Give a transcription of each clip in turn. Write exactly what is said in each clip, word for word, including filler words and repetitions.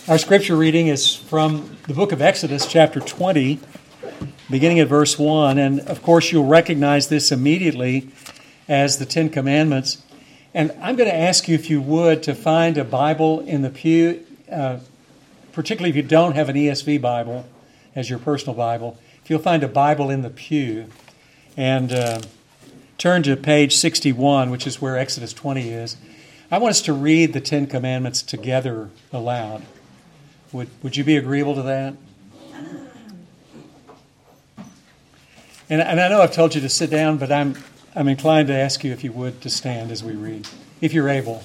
Our scripture reading is from the book of Exodus, chapter twenty, beginning at verse one. And of course, you'll recognize this immediately as the Ten Commandments. And I'm going to ask you, if you would, to find a Bible in the pew, uh, particularly if you don't have an E S V Bible as your personal Bible. If you'll find a Bible in the pew and uh, turn to page sixty-one, which is where Exodus twenty is. I want us to read the Ten Commandments together aloud. Would would you be agreeable to that? And, and I know I've told you to sit down, but I'm I'm inclined to ask you, if you would, to stand as we read, if you're able.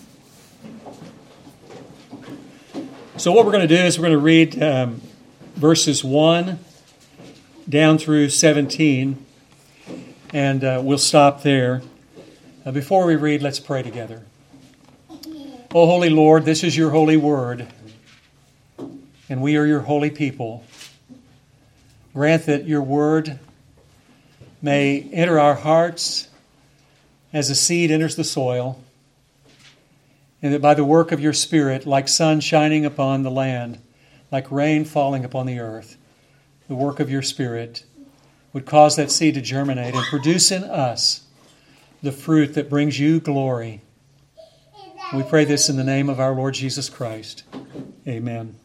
So what we're going to do is we're going to read um, verses one down through seventeen, and uh, we'll stop there. Uh, before we read, let's pray together. O Holy Lord, this is your holy word, and we are your holy people. Grant that your word may enter our hearts as a seed enters the soil, and that by the work of your Spirit, like sun shining upon the land, like rain falling upon the earth, the work of your Spirit would cause that seed to germinate and produce in us the fruit that brings you glory. We pray this in the name of our Lord Jesus Christ. Amen.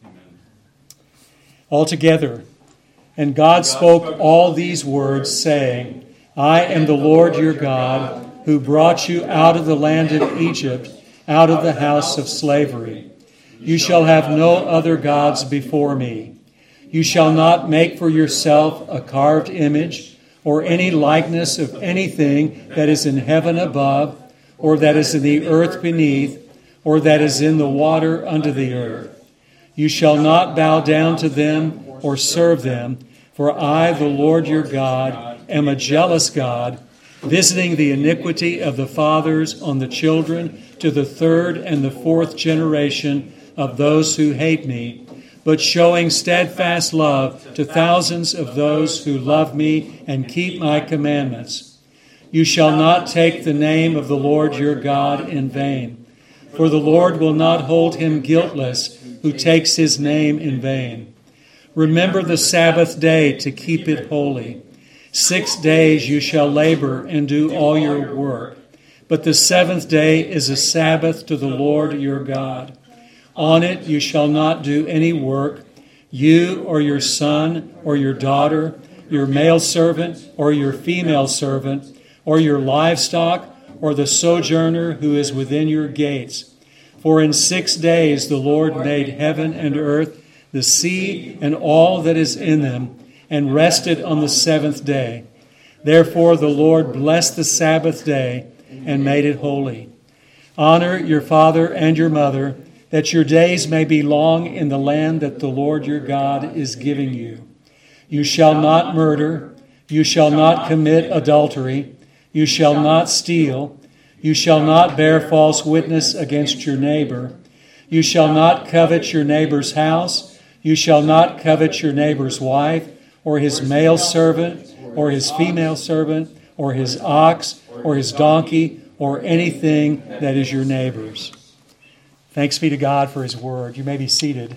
Altogether, and God spoke all these words, saying, I am the Lord your God, who brought you out of the land of Egypt, out of the house of slavery. You shall have no other gods before me. You shall not make for yourself a carved image, or any likeness of anything that is in heaven above, or that is in the earth beneath, or that is in the water under the earth. You shall not bow down to them or serve them, for I, the Lord your God, am a jealous God, visiting the iniquity of the fathers on the children to the third and the fourth generation of those who hate me, but showing steadfast love to thousands of those who love me and keep my commandments. You shall not take the name of the Lord your God in vain, for the Lord will not hold him guiltless who takes his name in vain. Remember the Sabbath day to keep it holy. Six days you shall labor and do all your work, but the seventh day is a Sabbath to the Lord your God. On it you shall not do any work, you or your son or your daughter, your male servant or your female servant, or your livestock, or the sojourner who is within your gates. For in six days the Lord made heaven and earth, the sea, and all that is in them, and rested on the seventh day. Therefore the Lord blessed the Sabbath day and made it holy. Honor your father and your mother, that your days may be long in the land that the Lord your God is giving you. You shall not murder. You shall not commit adultery. You shall not steal. You shall not bear false witness against your neighbor. You shall not covet your neighbor's house. You shall not covet your neighbor's wife, or his male servant, or his female servant, or his ox, or his donkey, or anything that is your neighbor's. Thanks be to God for his word. You may be seated.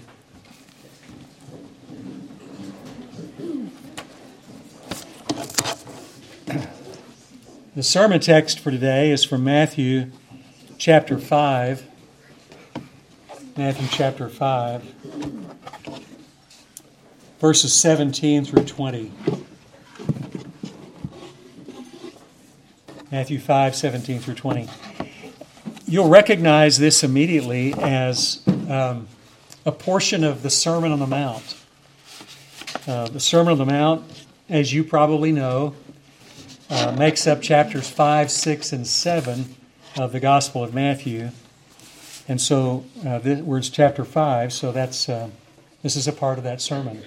The sermon text for today is from Matthew chapter five. Matthew chapter five, verses seventeen through twenty. Matthew five, seventeen through twenty. You'll recognize this immediately as um, a portion of the Sermon on the Mount. Uh, the Sermon on the Mount, as you probably know, Uh, makes up chapters five, six, and seven of the Gospel of Matthew. And so uh, this, we're in chapter five, so that's uh, this is a part of that sermon.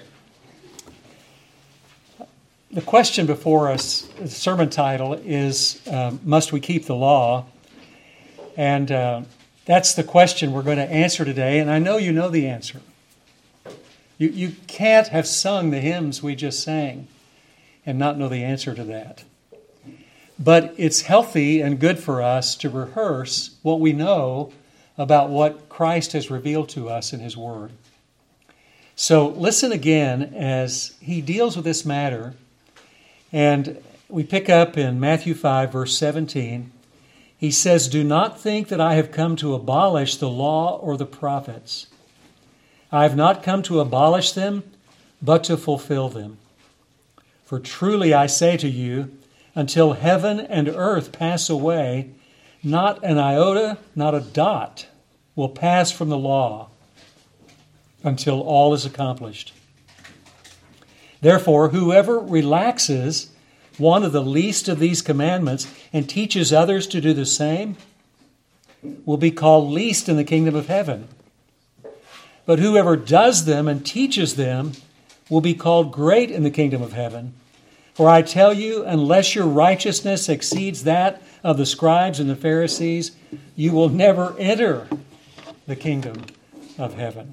The question before us, the sermon title is, um, Must we keep the law? And uh, that's the question we're going to answer today, and I know you know the answer. You, you can't have sung the hymns we just sang and not know the answer to that. But it's healthy and good for us to rehearse what we know about what Christ has revealed to us in His Word. So listen again as He deals with this matter. And we pick up in Matthew five, verse seventeen. He says, "Do not think that I have come to abolish the law or the prophets. I have not come to abolish them, but to fulfill them. For truly I say to you, until heaven and earth pass away, not an iota, not a dot will pass from the law until all is accomplished. Therefore, whoever relaxes one of the least of these commandments and teaches others to do the same will be called least in the kingdom of heaven. But whoever does them and teaches them will be called great in the kingdom of heaven. For I tell you, unless your righteousness exceeds that of the scribes and the Pharisees, you will never enter the kingdom of heaven."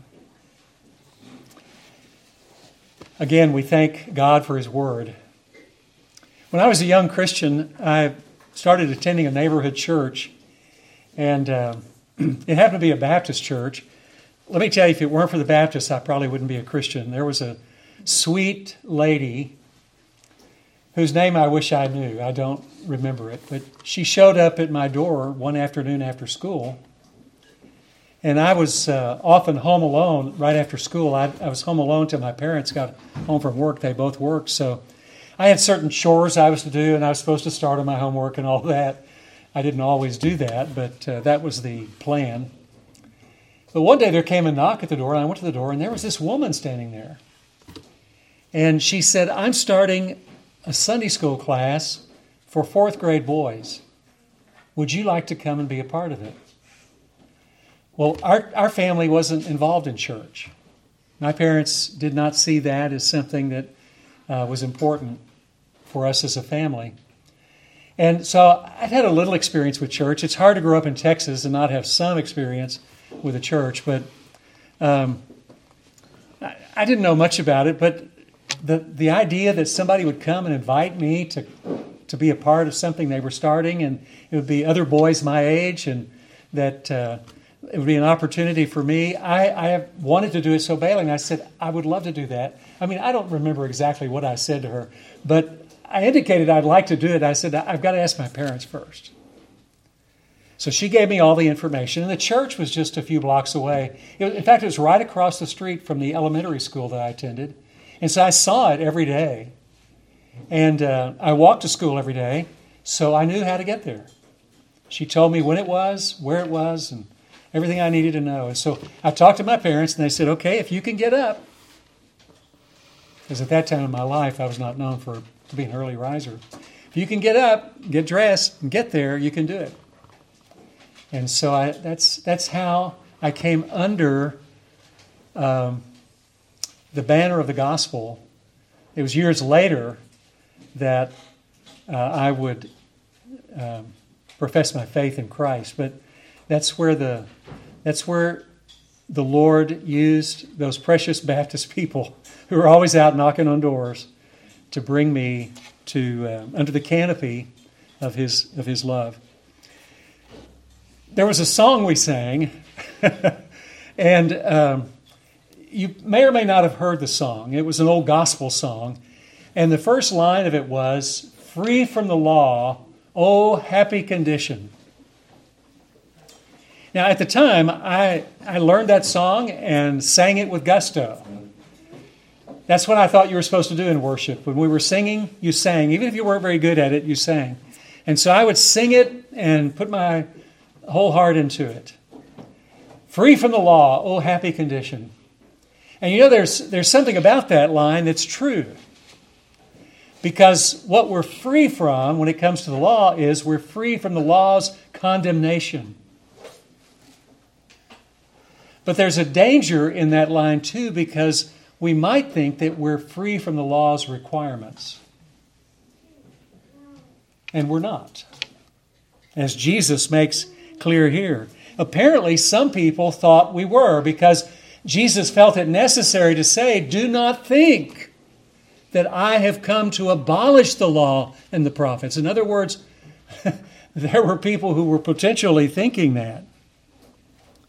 Again, we thank God for His Word. When I was a young Christian, I started attending a neighborhood church, and uh, it happened to be a Baptist church. Let me tell you, if it weren't for the Baptists, I probably wouldn't be a Christian. There was a sweet lady whose name I wish I knew. I don't remember it. But she showed up at my door one afternoon after school. And I was uh, often home alone right after school. I, I was home alone till my parents got home from work. They both worked. So I had certain chores I was to do, and I was supposed to start on my homework and all that. I didn't always do that, but uh, that was the plan. But one day there came a knock at the door, and I went to the door, and there was this woman standing there. And she said, "I'm starting a Sunday school class for fourth grade boys. Would you like to come and be a part of it?" Well, our, our family wasn't involved in church. My parents did not see that as something that uh, was important for us as a family. And so I'd had a little experience with church. It's hard to grow up in Texas and not have some experience with a church, but um, I, I didn't know much about it. But the the idea that somebody would come and invite me to to be a part of something they were starting, and it would be other boys my age, and that uh, it would be an opportunity for me. I, I wanted to do it so badly, and I said, I would love to do that. I mean, I don't remember exactly what I said to her, but I indicated I'd like to do it. I said, I've got to ask my parents first. So she gave me all the information, and the church was just a few blocks away. It was, in fact, it was right across the street from the elementary school that I attended. And so I saw it every day. And uh, I walked to school every day, so I knew how to get there. She told me when it was, where it was, and everything I needed to know. And so I talked to my parents, and they said, okay, if you can get up. Because at that time in my life, I was not known for to be an early riser. If you can get up, get dressed, and get there, you can do it. And so I, that's that's how I came under um, the banner of the gospel. It was years later that uh, I would um, profess my faith in Christ, but that's where the that's where the Lord used those precious Baptist people who were always out knocking on doors to bring me to uh, under the canopy of His of His love. There was a song we sang, and um, you may or may not have heard the song. It was an old gospel song, and the first line of it was, "Free from the law, oh happy condition." Now, at the time, I, I learned that song and sang it with gusto. That's what I thought you were supposed to do in worship. When we were singing, you sang. Even if you weren't very good at it, you sang. And so I would sing it and put my whole heart into it. Free from the law, oh happy condition. And you know, there's there's something about that line that's true. Because what we're free from when it comes to the law is we're free from the law's condemnation. But there's a danger in that line too, because we might think that we're free from the law's requirements. And we're not. As Jesus makes clear here. Apparently, some people thought we were, because Jesus felt it necessary to say, do not think that I have come to abolish the law and the prophets. In other words, there were people who were potentially thinking that.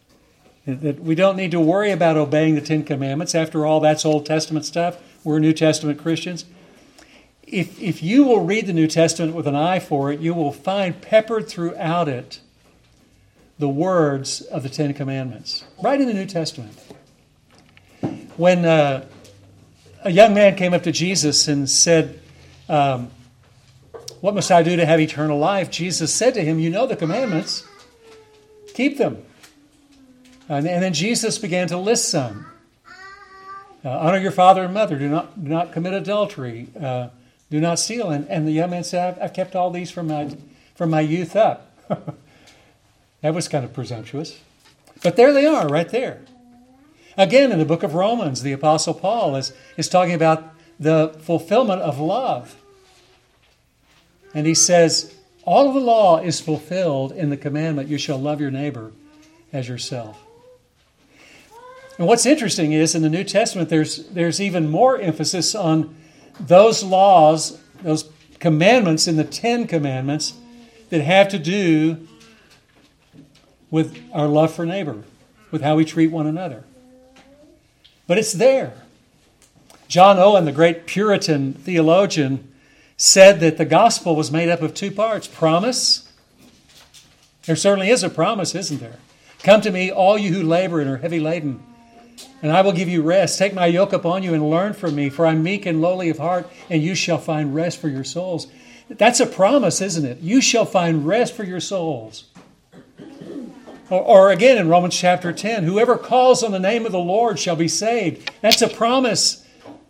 That we don't need to worry about obeying the Ten Commandments. After all, that's Old Testament stuff. We're New Testament Christians. If, if you will read the New Testament with an eye for it, you will find peppered throughout it the words of the Ten Commandments, right in the New Testament. When uh, a young man came up to Jesus and said, um, "What must I do to have eternal life?" Jesus said to him, "You know the commandments. Keep them." And, and then Jesus began to list some. Uh, honor your father and mother. Do not, do not commit adultery. Uh, do not steal. And, and the young man said, I've, I've kept all these from my, from my youth up. That was kind of presumptuous. But there they are, right there. Again, in the book of Romans, the Apostle Paul is, is talking about the fulfillment of love. And he says, all of the law is fulfilled in the commandment, you shall love your neighbor as yourself. And what's interesting is in the New Testament, there's there's even more emphasis on those laws, those commandments in the Ten Commandments that have to do with our love for neighbor, with how we treat one another. But it's there. John Owen, the great Puritan theologian, said that the gospel was made up of two parts. Promise. There certainly is a promise, isn't there? Come to me, all you who labor and are heavy laden, and I will give you rest. Take my yoke upon you and learn from me, for I'm meek and lowly of heart, and you shall find rest for your souls. That's a promise, isn't it? You shall find rest for your souls. Or, or again in Romans chapter ten, whoever calls on the name of the Lord shall be saved. That's a promise.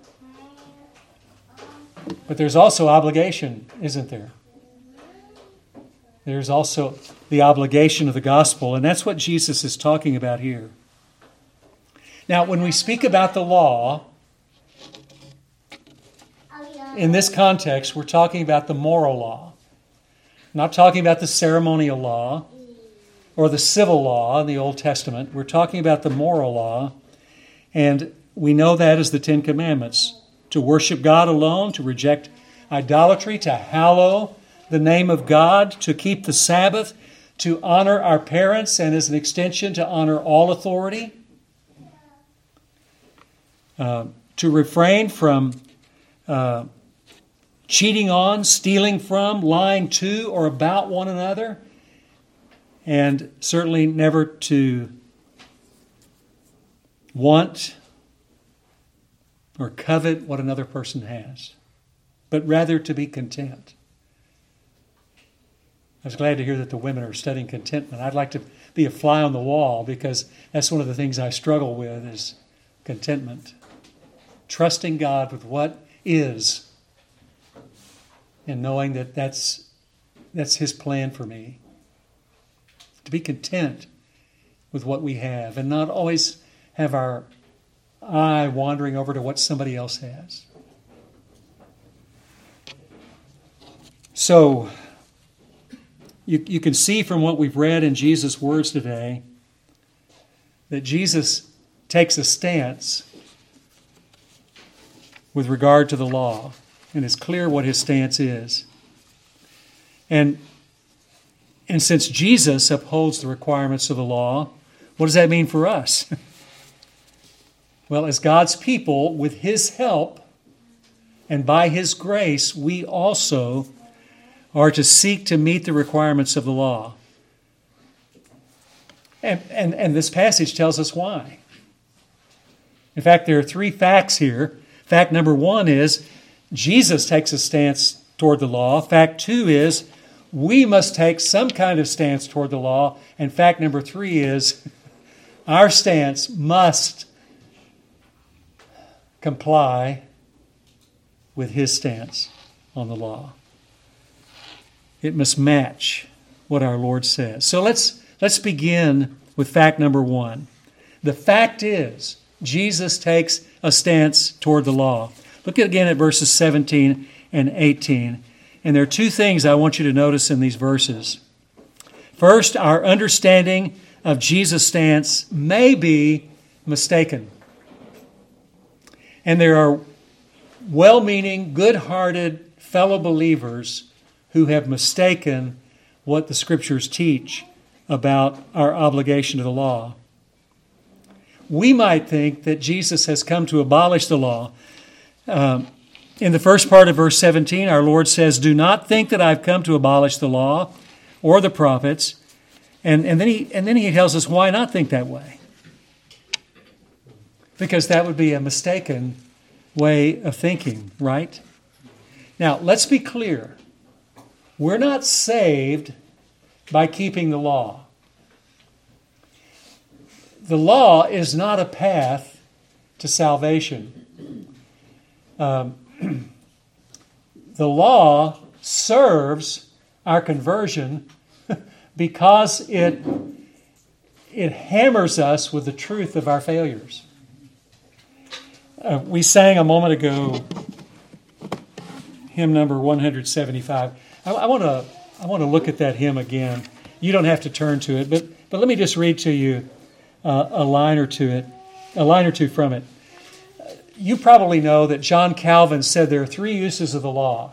But there's also obligation, isn't there? There's also the obligation of the gospel, and that's what Jesus is talking about here. Now, when we speak about the law, in this context, we're talking about the moral law. We're not talking about the ceremonial law or the civil law in the Old Testament. We're talking about the moral law, and we know that as the Ten Commandments. To worship God alone, to reject idolatry, to hallow the name of God, to keep the Sabbath, to honor our parents, and as an extension, to honor all authority. Uh, to refrain from uh, cheating on, stealing from, lying to, or about one another. And certainly never to want or covet what another person has, but rather to be content. I was glad to hear that the women are studying contentment. I'd like to be a fly on the wall because that's one of the things I struggle with is contentment. Trusting God with what is and knowing that that's, that's His plan for me. To be content with what we have and not always have our eye wandering over to what somebody else has. So, you, you can see from what we've read in Jesus' words today that Jesus takes a stance with regard to the law, and it's clear what his stance is. And, and since Jesus upholds the requirements of the law, what does that mean for us? Well, as God's people, with His help and by His grace, we also are to seek to meet the requirements of the law. And, and, and this passage tells us why. In fact, there are three facts here. Fact number one is Jesus takes a stance toward the law. Fact two is we must take some kind of stance toward the law. And fact number three is our stance must comply with His stance on the law. It must match what our Lord says. So let's let's begin with fact number one. The fact is, Jesus takes a stance toward the law. Look again at verses seventeen and eighteen. And there are two things I want you to notice in these verses. First, our understanding of Jesus' stance may be mistaken. And there are well-meaning, good-hearted fellow believers who have mistaken what the Scriptures teach about our obligation to the law. we might think that Jesus has come to abolish the law. Um, in the first part of verse seventeen, our Lord says, "Do not think that I've come to abolish the law or the prophets." And, and, then he, and then he tells us why not think that way. Because that would be a mistaken way of thinking, right? Now, let's be clear. We're not saved by keeping the law. The law is not a path to salvation. Um, the law serves our conversion because it, it hammers us with the truth of our failures. Uh, we sang a moment ago hymn number one seventy-five. I, I want to I want to look at that hymn again. You don't have to turn to it, but but let me just read to you uh, a line or two it, a line or two from it. You probably know that John Calvin said there are three uses of the law.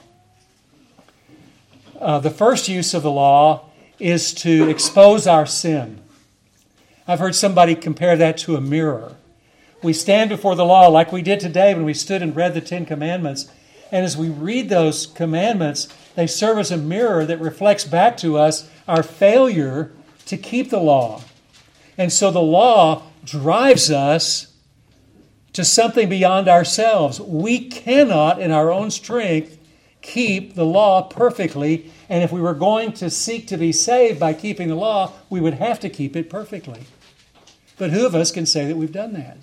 Uh, the first use of the law is to expose our sin. I've heard somebody compare that to a mirror. We stand before the law like we did today when we stood and read the Ten Commandments. And as we read those commandments, they serve as a mirror that reflects back to us our failure to keep the law. And so the law drives us to something beyond ourselves. We cannot, in our own strength, keep the law perfectly. And if we were going to seek to be saved by keeping the law, we would have to keep it perfectly. But who of us can say that we've done that?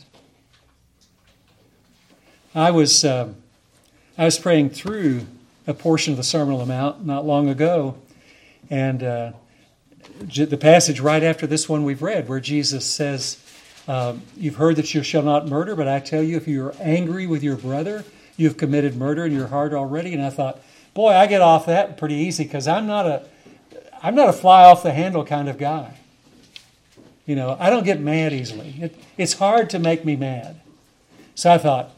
I was uh, I was praying through a portion of the Sermon on the Mount not long ago, and uh, the passage right after this one we've read, where Jesus says, uh, "You've heard that you shall not murder, but I tell you, if you are angry with your brother, you've committed murder in your heart already." And I thought, boy, I get off that pretty easy because I'm not a I'm not a fly off the handle kind of guy. You know, I don't get mad easily. It, it's hard to make me mad. So I thought,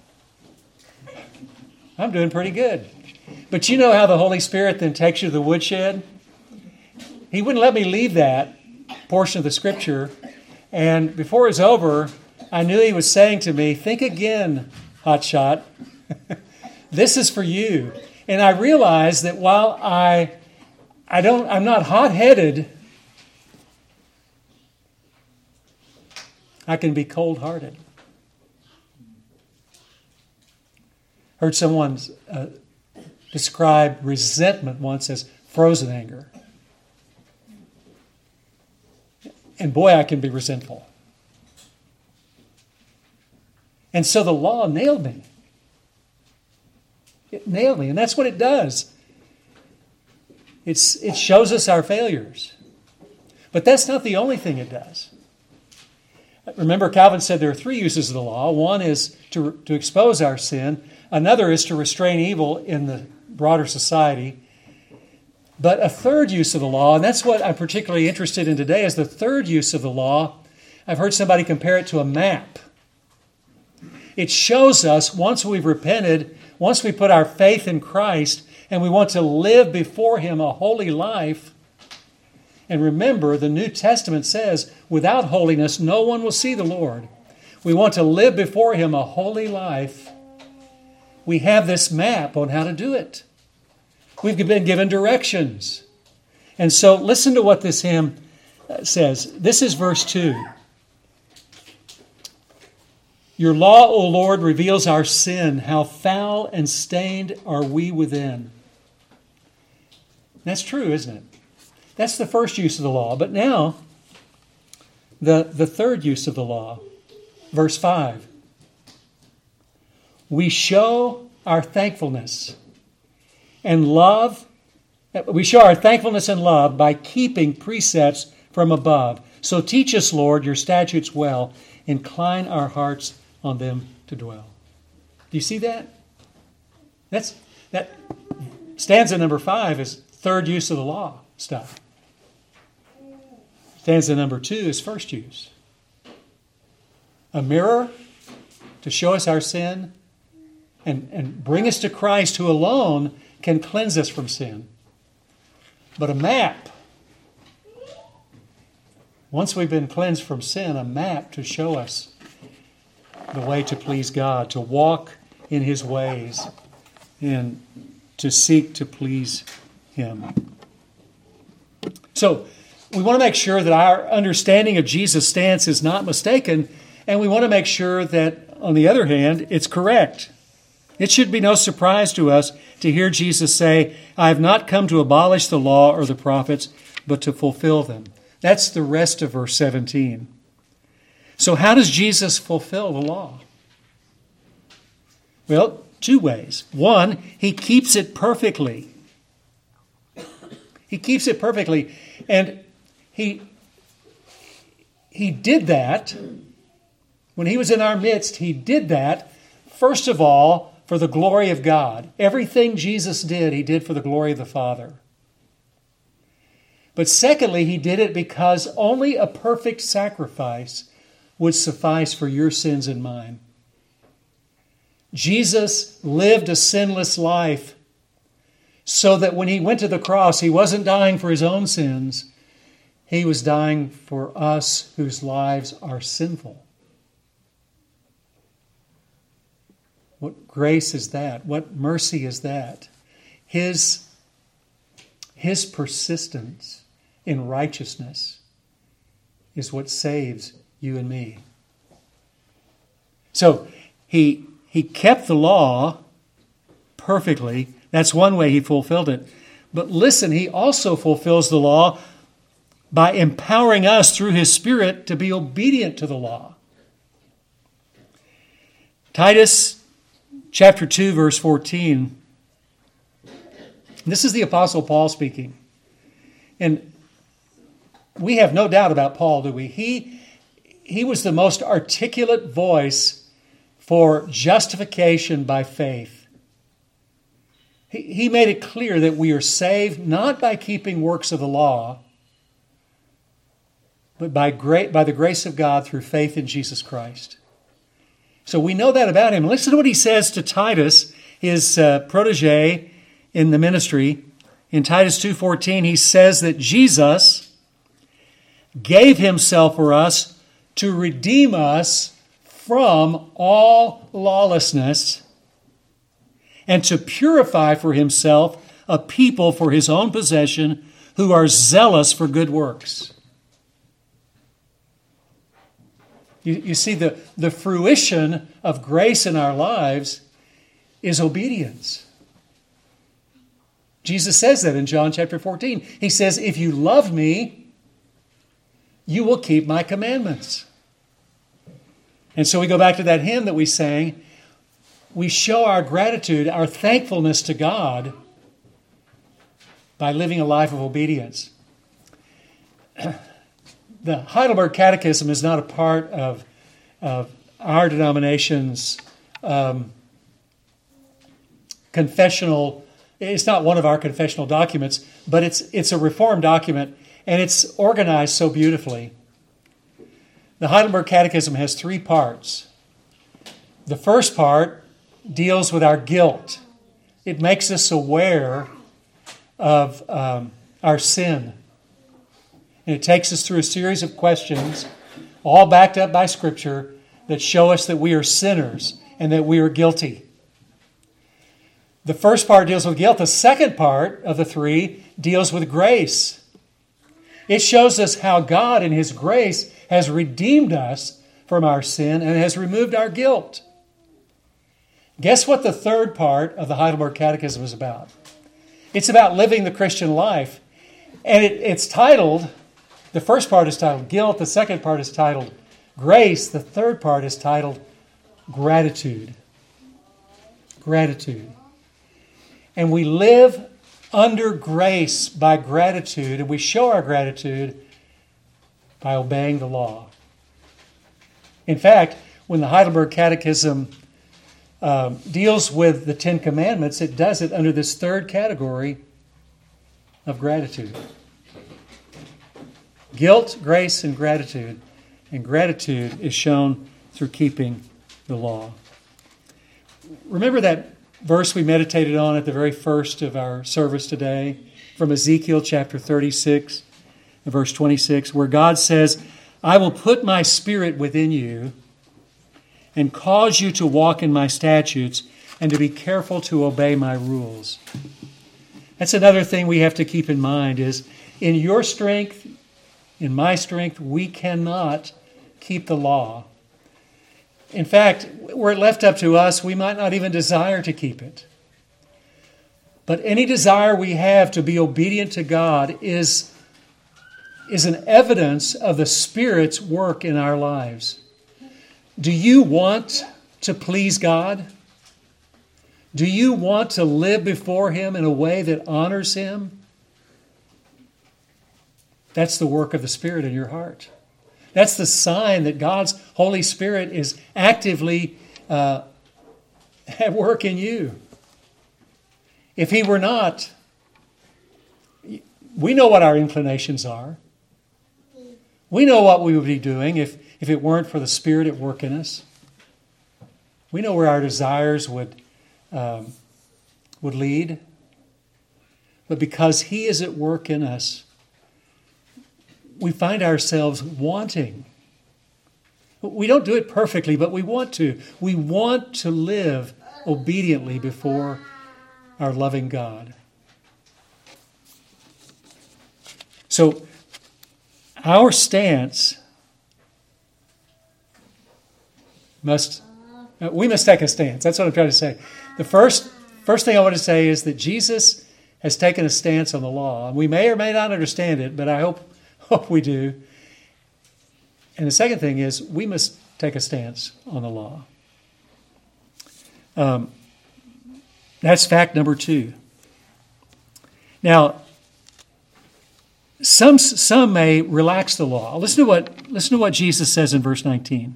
I'm doing pretty good. But you know how the Holy Spirit then takes you to the woodshed? He wouldn't let me leave that portion of the Scripture. And before it was over, I knew He was saying to me, think again, hotshot. This is for you. And I realized that while I, I don't, I'm not hot-headed, I can be cold-hearted. Heard someone uh, describe resentment once as frozen anger. And boy, I can be resentful. And so the law nailed me. It nailed me, and that's what it does. It's, it shows us our failures. But that's not the only thing it does. Remember, Calvin said there are three uses of the law. One is to, to expose our sin. Another is to restrain evil in the broader society. But a third use of the law, and that's what I'm particularly interested in today, is the third use of the law. I've heard somebody compare it to a map. It shows us, once we've repented, once we put our faith in Christ, and we want to live before Him a holy life. And remember, the New Testament says, without holiness, no one will see the Lord. We want to live before Him a holy life. We have this map on how to do it. We've been given directions. And so listen to what this hymn says. This is verse two. Your law, O Lord, reveals our sin. How foul and stained are we within. That's true, isn't it? That's the first use of the law. But now, the, the third use of the law. Verse five. We show our thankfulness and love. We show our thankfulness and love by keeping precepts from above. So teach us, Lord, your statutes well. Incline our hearts on them to dwell. Do you see that? That's that stanza number five is third use of the law stuff. Stanza number two is first use. A mirror to show us our sin and, and bring us to Christ, who alone can cleanse us from sin. But a map, once we've been cleansed from sin, a map to show us the way to please God, to walk in His ways, and to seek to please Him. So, we want to make sure that our understanding of Jesus' stance is not mistaken, and we want to make sure that, on the other hand, it's correct. It should be no surprise to us to hear Jesus say, I have not come to abolish the law or the prophets, but to fulfill them. That's the rest of verse seventeen. So how does Jesus fulfill the law? Well, two ways. One, He keeps it perfectly. He keeps it perfectly. And he, he did that. When He was in our midst, He did that, first of all, for the glory of God. Everything Jesus did, He did for the glory of the Father. But secondly, He did it because only a perfect sacrifice would suffice for your sins and mine. Jesus lived a sinless life so that when He went to the cross, He wasn't dying for His own sins. He was dying for us whose lives are sinful. What grace is that? What mercy is that? His, his persistence in righteousness is what saves you and me. So, He, he kept the law perfectly. That's one way He fulfilled it. But listen, He also fulfills the law by empowering us through His Spirit to be obedient to the law. Titus chapter two, verse fourteen. This is the Apostle Paul speaking. And we have no doubt about Paul, do we? He, he was the most articulate voice for justification by faith. He, he made it clear that we are saved not by keeping works of the law, but by great, by the grace of God through faith in Jesus Christ. So we know that about him. Listen to what he says to Titus, his uh, protege in the ministry. In Titus two fourteen, he says that Jesus gave Himself for us to redeem us from all lawlessness and to purify for Himself a people for His own possession who are zealous for good works. You, you see, the, the fruition of grace in our lives is obedience. Jesus says that in John chapter fourteen. He says, if you love me, you will keep my commandments. And so we go back to that hymn that we sang. We show our gratitude, our thankfulness to God by living a life of obedience. The Heidelberg Catechism is not a part of, of our denomination's um, confessional. It's not one of our confessional documents, but it's it's a Reformed document, and it's organized so beautifully. The Heidelberg Catechism has three parts. The first part deals with our guilt. It makes us aware of um, our sin. And it takes us through a series of questions, all backed up by Scripture, that show us that we are sinners and that we are guilty. The first part deals with guilt. The second part of the three deals with grace. It shows us how God in His grace has redeemed us from our sin and has removed our guilt. Guess what the third part of the Heidelberg Catechism is about? It's about living the Christian life. And it, it's titled, the first part is titled guilt, the second part is titled grace, the third part is titled gratitude. Gratitude. And we live under grace by gratitude, and we show our gratitude by obeying the law. In fact, when the Heidelberg Catechism um, deals with the Ten Commandments, it does it under this third category of gratitude. Guilt, grace, and gratitude. And gratitude is shown through keeping the law. Remember that verse we meditated on at the very first of our service today from Ezekiel chapter thirty-six, verse twenty-six, where God says, I will put my spirit within you, and cause you to walk in my statutes and to be careful to obey my rules. That's another thing we have to keep in mind is in your strength, in my strength, we cannot keep the law. In fact, were it left up to us, we might not even desire to keep it. But any desire we have to be obedient to God is, is an evidence of the Spirit's work in our lives. Do you want to please God? Do you want to live before Him in a way that honors Him? That's the work of the Spirit in your heart. That's the sign that God's Holy Spirit is actively uh, at work in you. If He were not, we know what our inclinations are. We know what we would be doing if, if it weren't for the Spirit at work in us. We know where our desires would, um, would lead. But because He is at work in us, we find ourselves wanting. We don't do it perfectly, but we want to. We want to live obediently before our loving God. So, our stance must, we must take a stance. That's what I'm trying to say. The first, first thing I want to say is that Jesus has taken a stance on the law. And we may or may not understand it, but I hope, hope we do. And the second thing is we must take a stance on the law. Um, that's fact number two. Now, Some, some may relax the law. Listen to what, listen to what Jesus says in verse nineteen.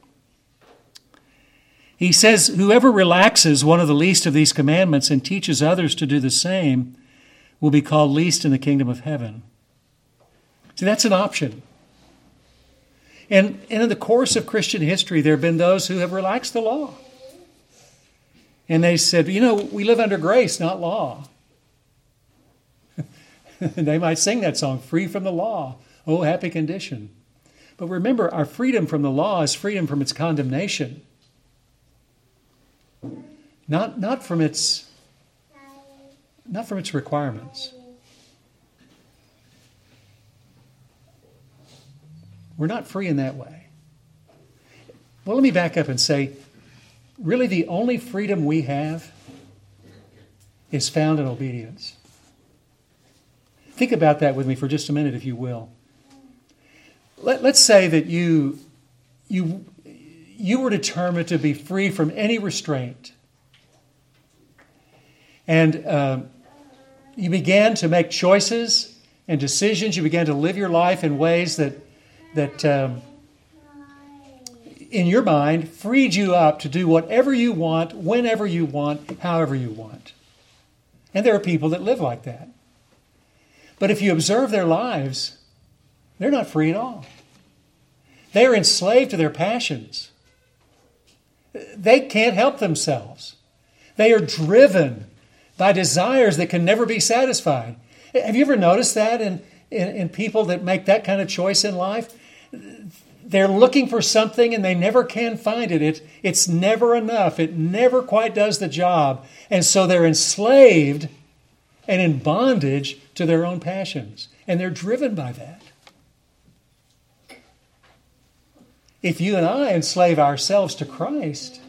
He says, whoever relaxes one of the least of these commandments and teaches others to do the same will be called least in the kingdom of heaven. See, that's an option. And, and in the course of Christian history, there have been those who have relaxed the law. And they said, you know, we live under grace, not law. They might sing that song, free from the law. Oh, happy condition. But remember, our freedom from the law is freedom from its condemnation. Not, not from its, not from its requirements. We're not free in that way. Well, let me back up and say, really the only freedom we have is found in obedience. Think about that with me for just a minute, if you will. Let, let's say that you, you, you were determined to be free from any restraint. And uh, you began to make choices and decisions. You began to live your life in ways that, that um, in your mind, freed you up to do whatever you want, whenever you want, however you want. And there are people that live like that. But if you observe their lives, they're not free at all. They're enslaved to their passions. They can't help themselves. They are driven by desires that can never be satisfied. Have you ever noticed that in, in, in people that make that kind of choice in life? They're looking for something and they never can find it. it. It's never enough. It never quite does the job. And so they're enslaved and in bondage to their own passions. And they're driven by that. If you and I enslave ourselves to Christ,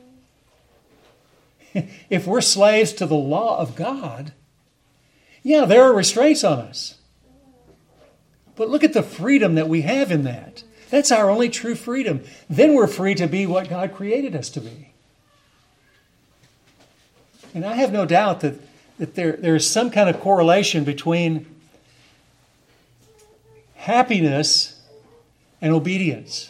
if we're slaves to the law of God, yeah, there are restraints on us. But look at the freedom that we have in that. That's our only true freedom. Then we're free to be what God created us to be. And I have no doubt that that there, there is some kind of correlation between happiness and obedience.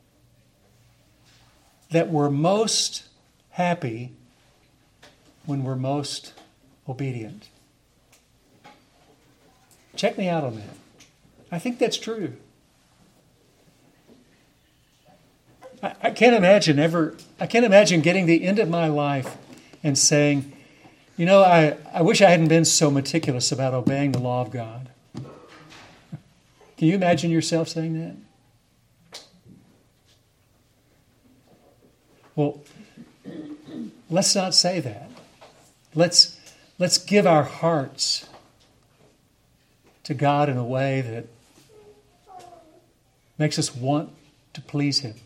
That we're most happy when we're most obedient. Check me out on that. I think that's true. I, I can't imagine ever, I can't imagine getting the end of my life and saying, you know, I, I wish I hadn't been so meticulous about obeying the law of God. Can you imagine yourself saying that? Well, let's not say that. Let's, let's give our hearts to God in a way that makes us want to please Him.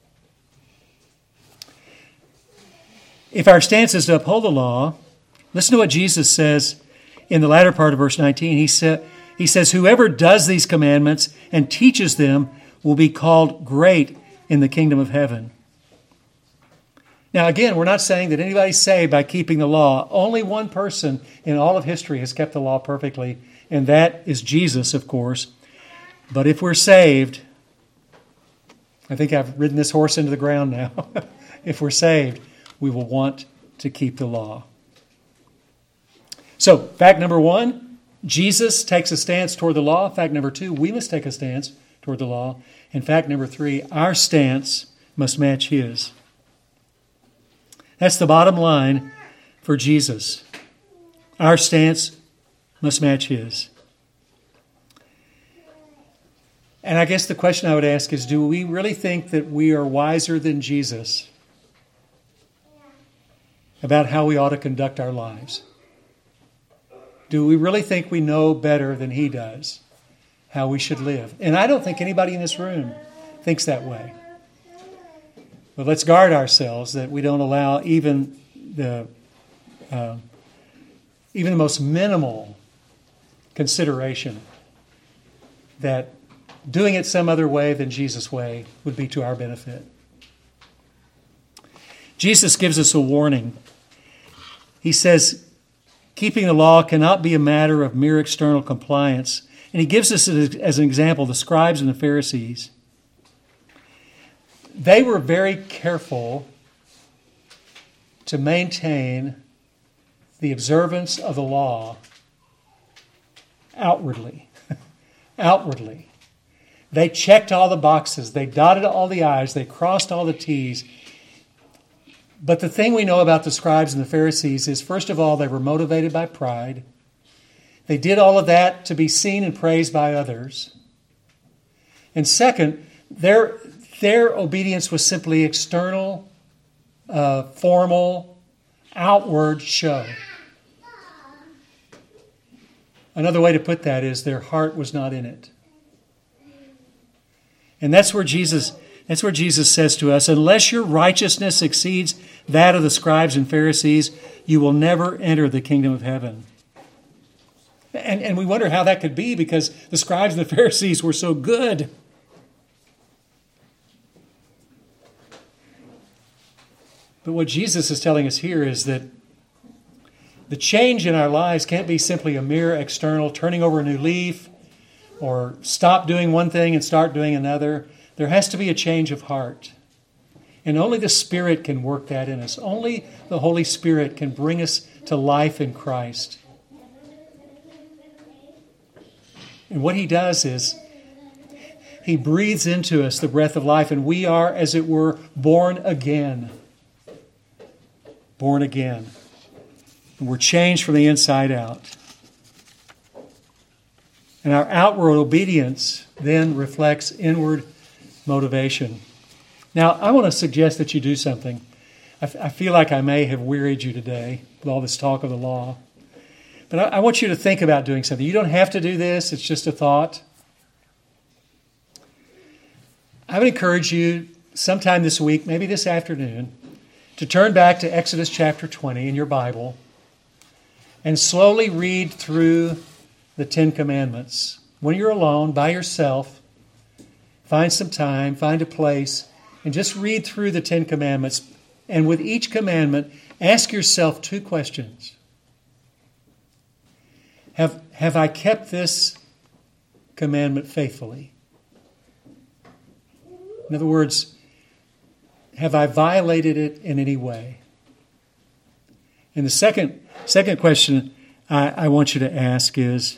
If our stance is to uphold the law, listen to what Jesus says in the latter part of verse nineteen. He, sa- he says, whoever does these commandments and teaches them will be called great in the kingdom of heaven. Now again, we're not saying that anybody's saved by keeping the law. Only one person in all of history has kept the law perfectly, and that is Jesus, of course. But if we're saved, I think I've ridden this horse into the ground now. If we're saved, we will want to keep the law. So, fact number one, Jesus takes a stance toward the law. Fact number two, we must take a stance toward the law. And fact number three, our stance must match His. That's the bottom line for Jesus. Our stance must match His. And I guess the question I would ask is, do we really think that we are wiser than Jesus about how we ought to conduct our lives? Do we really think we know better than He does how we should live? And I don't think anybody in this room thinks that way. But let's guard ourselves that we don't allow even the uh, even the most minimal consideration that doing it some other way than Jesus' way would be to our benefit. Jesus gives us a warning. He says, keeping the law cannot be a matter of mere external compliance. And He gives us as an example the scribes and the Pharisees. They were very careful to maintain the observance of the law outwardly. Outwardly. They checked all the boxes. They dotted all the I's. They crossed all the T's. But the thing we know about the scribes and the Pharisees is, first of all, they were motivated by pride. They did all of that to be seen and praised by others. And second, their, their obedience was simply external, uh, formal, outward show. Another way to put that is their heart was not in it. And that's where Jesus, that's where Jesus says to us, unless your righteousness exceeds that of the scribes and Pharisees, you will never enter the kingdom of heaven. And, and we wonder how that could be, because the scribes and the Pharisees were so good. But what Jesus is telling us here is that the change in our lives can't be simply a mere external turning over a new leaf, or stop doing one thing and start doing another. There has to be a change of heart. And only the Spirit can work that in us. Only the Holy Spirit can bring us to life in Christ. And what He does is He breathes into us the breath of life, and we are, as it were, born again. Born again. And we're changed from the inside out. And our outward obedience then reflects inward motivation. Now, I want to suggest that you do something. I, f- I feel like I may have wearied you today with all this talk of the law. But I, I want you to think about doing something. You don't have to do this. It's just a thought. I would encourage you sometime this week, maybe this afternoon, to turn back to Exodus chapter twenty in your Bible and slowly read through the Ten Commandments. When you're alone, by yourself, find some time, find a place, and just read through the Ten Commandments. And with each commandment, ask yourself two questions. Have, have I kept this commandment faithfully? In other words, have I violated it in any way? And the second, second question I, I want you to ask is,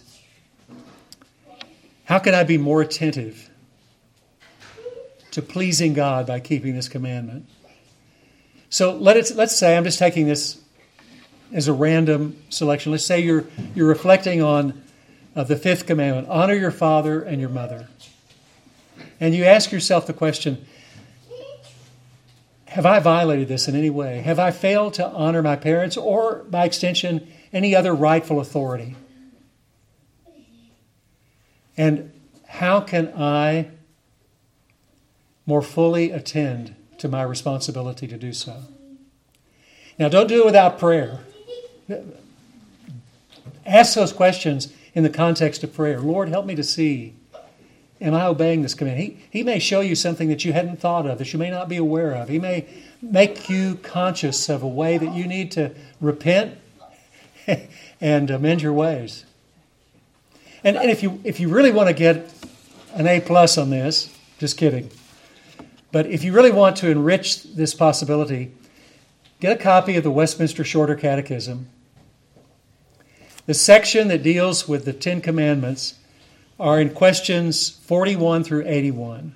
how can I be more attentive to pleasing God by keeping this commandment? So let it, let's say, I'm just taking this as a random selection. Let's say you're you're reflecting on uh, the fifth commandment, honor your father and your mother. And you ask yourself the question, have I violated this in any way? Have I failed to honor my parents or, by extension, any other rightful authority? And how can I more fully attend to my responsibility to do so? Now, don't do it without prayer. Ask those questions in the context of prayer. Lord, help me to see, am I obeying this command? He, he may show you something that you hadn't thought of, that you may not be aware of. He may make you conscious of a way that you need to repent and amend your ways. And, and if you if you really want to get an A plus on this, just kidding. But if you really want to enrich this possibility, get a copy of the Westminster Shorter Catechism. The section that deals with the Ten Commandments are in questions forty-one through eighty-one.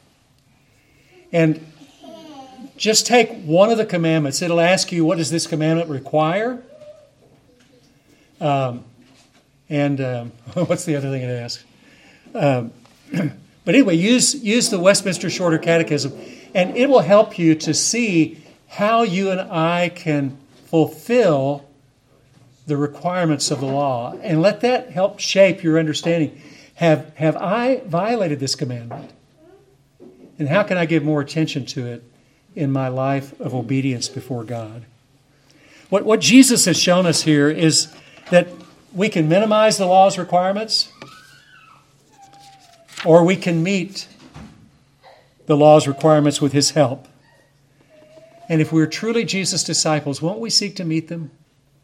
And just take one of the commandments. It'll ask you, what does this commandment require? Um, and um, what's the other thing it asks? Um, but anyway, use, use the Westminster Shorter Catechism, and it will help you to see how you and I can fulfill the requirements of the law. And let that help shape your understanding. Have, have I violated this commandment? And how can I give more attention to it in my life of obedience before God? What, what Jesus has shown us here is that we can minimize the law's requirements, or we can meet the law's requirements with His help. And if we're truly Jesus' disciples, won't we seek to meet them?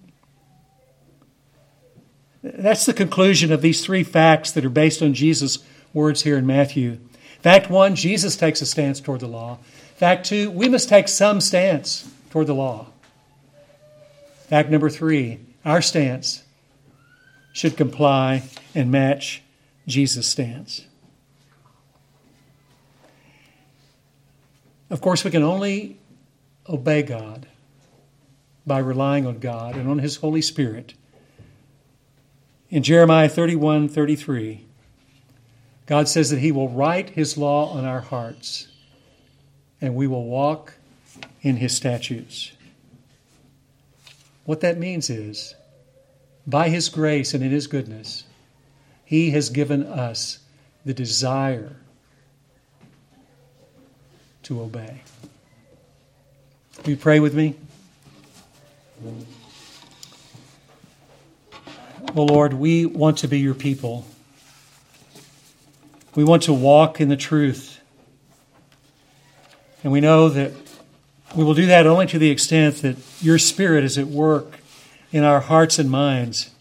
That's the conclusion of these three facts that are based on Jesus' words here in Matthew. Fact one, Jesus takes a stance toward the law. Fact two, we must take some stance toward the law. Fact number three, our stance should comply and match Jesus' stance. Of course, we can only obey God by relying on God and on His Holy Spirit. In Jeremiah thirty-one thirty-three, God says that He will write His law on our hearts, and we will walk in His statutes. What that means is, by His grace and in His goodness, He has given us the desire to obey. Will you pray with me? Oh Lord, we want to be your people. We want to walk in the truth. And we know that we will do that only to the extent that your Spirit is at work in our hearts and minds.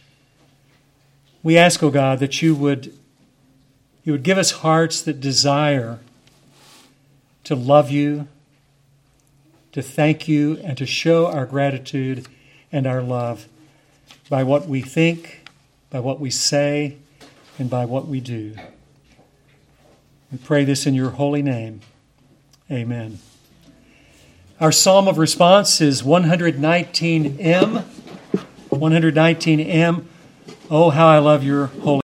We ask, O God, that you would, you would give us hearts that desire to love you, to thank you, and to show our gratitude and our love by what we think, by what we say, and by what we do. We pray this in your holy name. Amen. Our psalm of response is one nineteen M. one nineteen M. Oh, how I love your holy